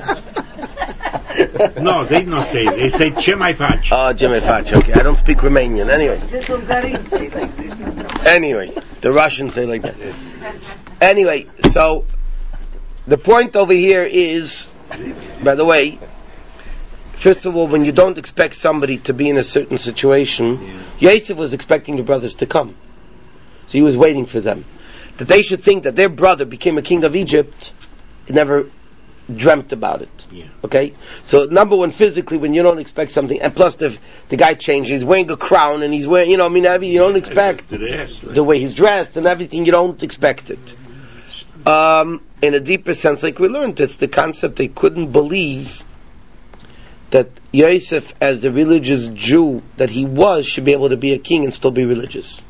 F: No, they did not say. They say Chemai Pach.
A: Oh, Jimmy Fach. Okay, I don't speak Romanian. Anyway,
G: The Bulgarians say like this.
A: anyway, the Russians say like that. Anyway, so the point over here is, by the way, first of all, when you don't expect somebody to be in a certain situation, Yosef was expecting the brothers to come, so he was waiting for them. That they should think that their brother became a king of Egypt, he never dreamt about it.
F: Yeah.
A: Okay? So number one, physically, when you don't expect something, and plus the the guy changed, he's wearing a crown, and he's wearing, you know, I mean, you don't expect the way he's dressed and everything, you don't expect it. Um, in a deeper sense, like we learned, it's the concept they couldn't believe that Yosef, as the religious Jew that he was, should be able to be a king and still be religious.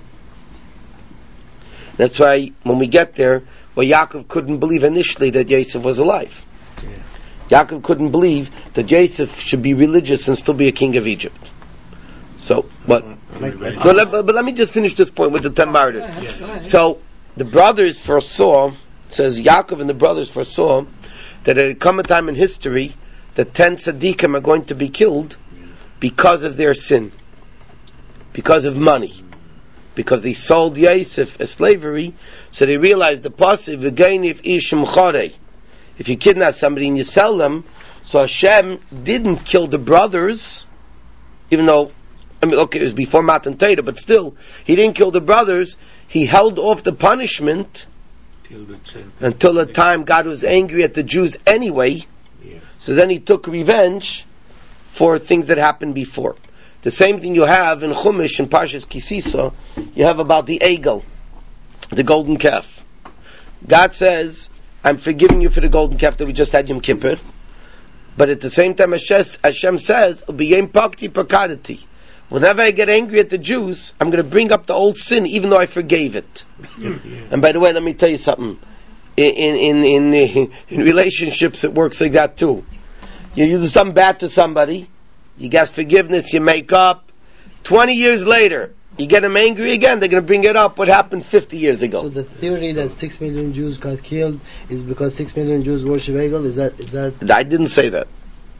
A: That's why when we get there, well, Yaakov couldn't believe initially that Yosef was alive. Yeah. Yaakov couldn't believe that Yosef should be religious and still be a king of Egypt. So, but, but, let, but let me just finish this point with the ten martyrs.
E: Yeah.
A: So, the brothers foresaw, says Yaakov and the brothers foresaw, that there had come a time in history that ten tzaddikim are going to be killed because of their sin, because of money. Because they sold Yosef as slavery, so they realized the pasuk v'gainif ishim chorei. If you kidnap somebody and you sell them, so Hashem didn't kill the brothers, even though, I mean, okay, it was before Matan Torah, but still, he didn't kill the brothers. He held off the punishment until the time God was angry at the Jews anyway.
F: Yeah.
A: So then he took revenge for things that happened before. The same thing you have in Chumash, in Parshas Kisisa, you have about the Egel, the golden calf. God says, I'm forgiving you for the golden calf that we just had Yom Kippur, but at the same time Hashem says, B'yem pakti pakadati. Whenever I get angry at the Jews, I'm going to bring up the old sin even though I forgave it.
F: Yeah.
A: And by the way, let me tell you something. In, in, in, in, in relationships it works like that too. You do something bad to somebody, you get forgiveness, you make up. Twenty years later, you get them angry again, they're going to bring it up what happened fifty years ago.
C: So the theory that six million Jews got killed is because six million Jews worship Egel, is that, is that?
A: I didn't say that.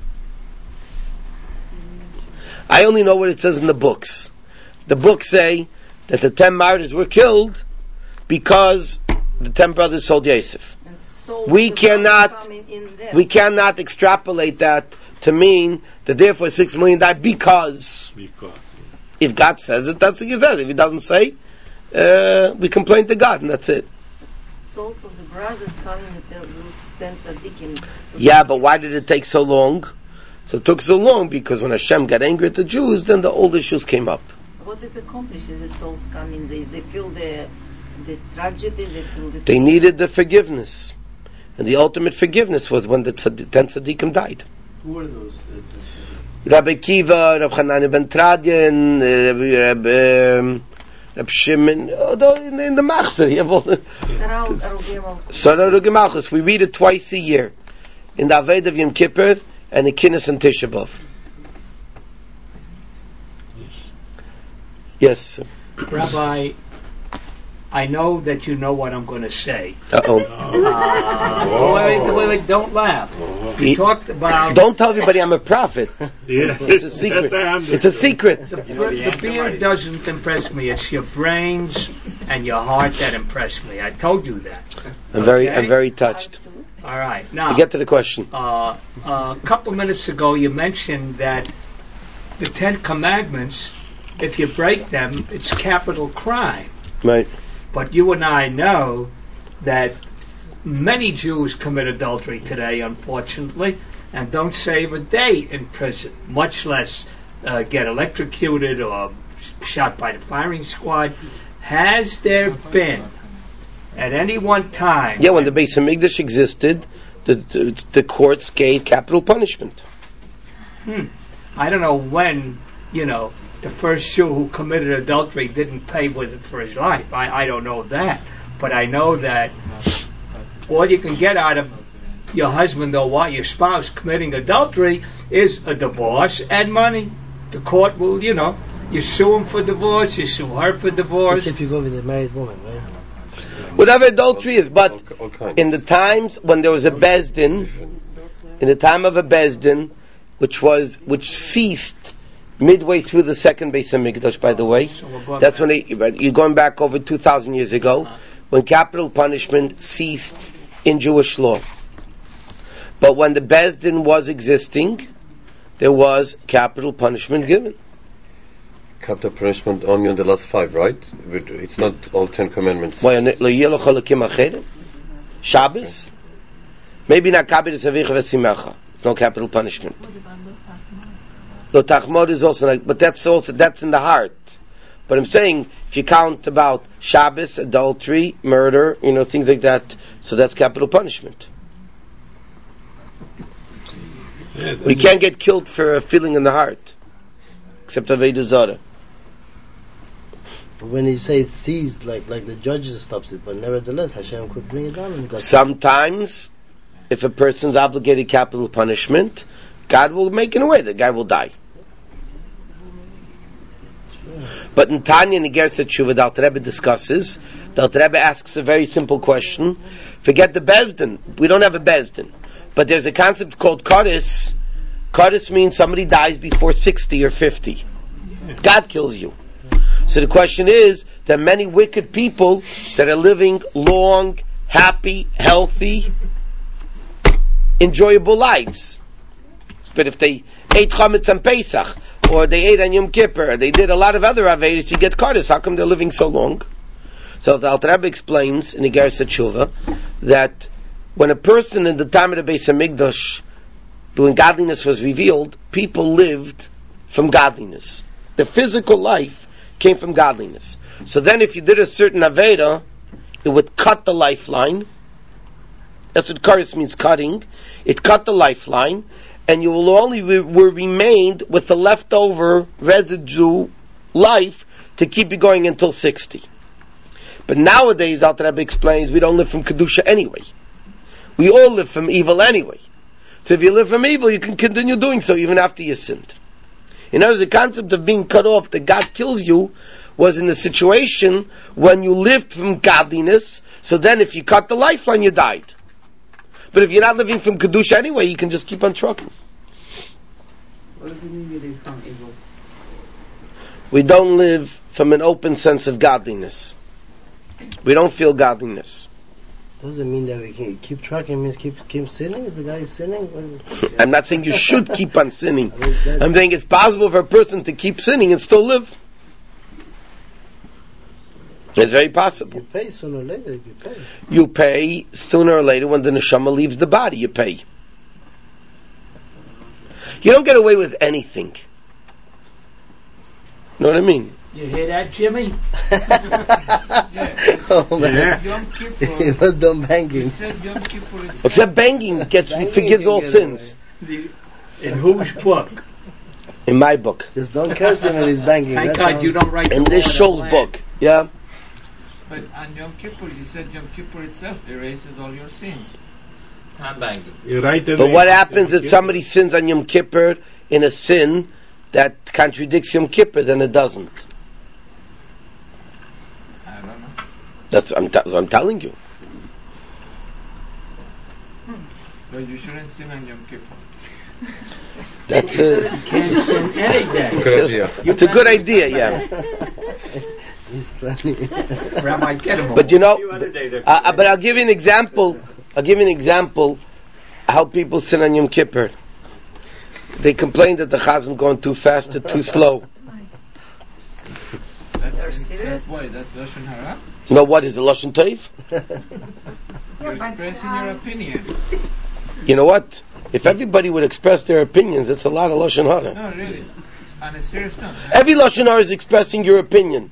A: I only know what it says in the books. The books say that the ten martyrs were killed because the ten brothers sold Yosef. We cannot, we cannot extrapolate that to mean that therefore six million died because.
F: Because.
A: If God says it, that's what He says. If He doesn't say, uh, we complain to God, and that's it.
G: Souls of the brothers coming with the sense of Dickin.
A: Yeah, but why did it take so long? So it took so long because when Hashem got angry at the Jews, then the old issues came up.
G: What it accomplishes, the souls coming, they, they feel the the tragedy, they feel the...
A: They needed the forgiveness. And the ultimate forgiveness was when the tzad- ten tzaddikim died.
C: Who were those?
A: Rabbi Kiva, Rabbi Hanani ben Tradian, Rabbi, Rabbi, um, Rabbi Shimon, oh, in, in the Machzor, you have all the... Sarah Rugi Malchus. We read it twice a year, in the Aved of Yom Kippur, and the Kinnis and Tisha B'Av. Yes.
E: Rabbi, I know that you know what I'm going to say.
A: Uh-oh.
E: Uh, wait, wait, wait, wait, don't laugh. You
A: He-
E: talked about...
A: Don't tell everybody I'm a prophet.
F: Yeah.
A: It's a secret. It's a secret.
E: The, the beard doesn't impress me. It's your brains and your heart that impress me. I told you that.
A: I'm very,
E: Okay?
A: I'm very touched.
E: All right. Now,
A: Get to the question.
E: uh, a couple minutes ago, you mentioned that the Ten Commandments, if you break them, it's capital crime.
A: Right.
E: But you and I know that many Jews commit adultery today, unfortunately, and don't save a day in prison, much less uh, get electrocuted or shot by the firing squad. Has there been, at any one time...
A: Yeah, when the Beis Hamikdash existed, the, the the courts gave capital punishment.
E: Hmm, I don't know when, you know, the first Jew who committed adultery didn't pay with it for his life. I, I don't know that. But I know that all you can get out of your husband or what, your spouse committing adultery is a divorce and money. The court will, you know, you sue him for divorce, you sue her for divorce.
C: Except you go with a married woman, right?
A: Whatever adultery is, but
B: All, all kinds.
A: in the times when there was a Bezdin, in the time of a Bezdin, which was, which ceased midway through the second Beis Hamikdash, by the way, that's when they, you're going back over two thousand years ago, when capital punishment ceased in Jewish law. But when the Bezdin was existing, there was capital punishment given.
B: Capital punishment only on the last five, right? It's not all Ten Commandments.
A: Why, lo yeh lo cholakim achere? Shabbos? Maybe not kabir savich v'simecha. It's no capital punishment. Lo tachmod is also like, but that's also, that's in the heart. But I'm saying, if you count about Shabbos, adultery, murder, you know, things like that, so that's capital punishment.
F: Yeah,
A: We can't get killed for a feeling in the heart, except Avodah Zarah.
C: When you say it's seized, like like the judges stops it, but nevertheless Hashem could bring it down. And God
A: Sometimes, if a person's obligated capital punishment, God will make it a way, the guy will die. But in Tanya and Igeres Tshuva, the Alter Rebbe discusses, the Alter Rebbe asks a very simple question. Forget the Bezdin. We don't have a Bezdin. But there's a concept called Kadis. Kadis means somebody dies before sixty or fifty. God kills you. So the question is, there are many wicked people that are living long, happy, healthy, enjoyable lives. But if they ate chametz on Pesach, or they ate on Yom Kippur, or they did a lot of other averis, you get Kadis. How come they're living so long? So the Alter Rebbe explains in Igeres Tshuva that when a person in the time of the Beis Hamikdash, when godliness was revealed, people lived from godliness. The physical life came from godliness. So then if you did a certain Aveda, it would cut the lifeline. That's what karis means, cutting. It cut the lifeline, and you will only re- were remained with the leftover residue life to keep you going until sixty. But nowadays, Alter Rebbe explains, we don't live from Kedusha anyway. We all live from evil anyway. So if you live from evil, you can continue doing so even after you sinned. In other words, the concept of being cut off, that God kills you, was in the situation when you lived from godliness, so then if you cut the lifeline, you died. But if you're not living from Kedusha anyway, you can just keep on trucking.
D: What does it mean you live from evil?
A: We don't live from an open sense of godliness. We don't feel godliness.
C: doesn't mean that we can keep tracking. It means keep keep sinning. If the guy is sinning,
A: I'm not saying you should keep on sinning.
C: I mean, that's-
A: I'm saying it's possible for a person to keep sinning and still live. It's very possible.
C: you pay sooner or later. If you pay,
A: You pay sooner or later when the neshama leaves the body. You pay. You don't get away with anything. Know what I mean?
E: You hear that, Jimmy?
C: oh man,
F: Yeah.
H: Yom
C: he
H: Kippur.
C: was done
H: He
C: banging.
H: said Yom Kippur is
A: Except banging gets
C: Banging
A: forgives
C: can
A: all
C: get
A: sins.
E: The, In whose book?
A: In my book.
C: Just don't curse him when he's banging.
E: Thank
C: That's
E: God
C: all.
E: you don't write
A: In
E: the
A: this
E: law of the
A: Shul's
E: land.
A: book. Yeah?
H: But on Yom Kippur, you said Yom Kippur itself erases all your sins.
I: I'm banging.
F: You're right.
A: But what happens if somebody sins on Yom Kippur in a sin that contradicts Yom Kippur? Then it doesn't.
H: I don't know.
A: That's I'm, t- I'm telling you.
H: So you shouldn't sin on Yom Kippur.
A: That's a,
E: Can't sin any day.
B: Good idea.
A: it's a good idea, yeah.
C: He's funny.
E: Rabbi, get him.
A: But you know,
I: few other days are-
A: uh, uh, but I'll give you an example. I'll give you an example how people sin on Yom Kippur. They complain that the chazan going too fast or too slow.
H: That's
G: You're
H: in-
G: serious?
H: Why? That's Lashon Hara?
A: No, what is the Lashon Tov?
H: You're expressing your opinion.
A: You know what? If everybody would express their opinions, it's a lot of Lashon Hara.
H: No, really. On a serious note.
A: Every Lashon Hara is expressing your opinion.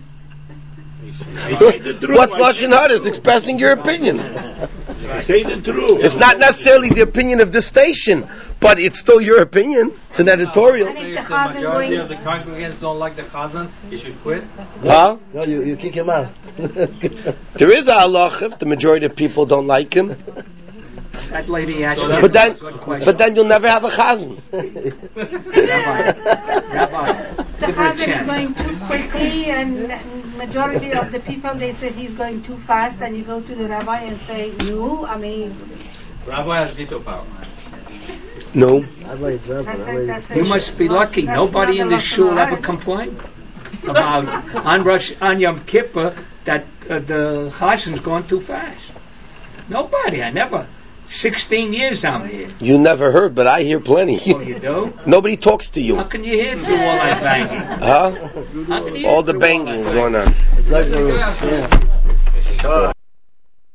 F: I say the truth.
A: What's
F: I say
A: Lashon
F: the
A: Hara is
F: truth.
A: expressing your opinion.
F: I say the truth.
A: It's not necessarily the opinion of the station, but it's still your opinion. It's an editorial.
G: I think
I: If
G: the
I: the
G: chazan
I: majority
G: going.
I: of the congregants don't like the chazan, you should quit.
A: Huh?
C: No, you, you kick him out.
A: There is a halacha if the majority of people don't like him.
E: That lady asked
I: So
E: me
A: But then,
E: a good question.
A: but then you'll never have a chazan.
E: Rabbi, Rabbi,
J: The
E: give her a
J: Chazan is
E: chance.
J: going too quickly, and majority of the people, they said he's going too fast, and you go to the rabbi and say, no, I mean,
I: Rabbi has veto power.
A: No.
C: Rabbi is Rabbi.
J: that's,
C: Rabbi is-
J: that's
E: You must be lucky.
J: That's
E: Nobody
J: not
E: in
J: the
E: this
J: Lashon
E: shul
J: Hara.
E: ever complained about on Rosh on Yom Kippur that uh, the chazan's going too fast. Nobody. I never. Sixteen years I'm here.
A: You never heard, but I hear plenty.
E: Oh, you do?
A: Nobody talks to you.
E: How can you hear through all that banging?
A: Huh?
E: How can you hear
A: All the
E: through
A: banging is going on.
C: It's like the- yeah.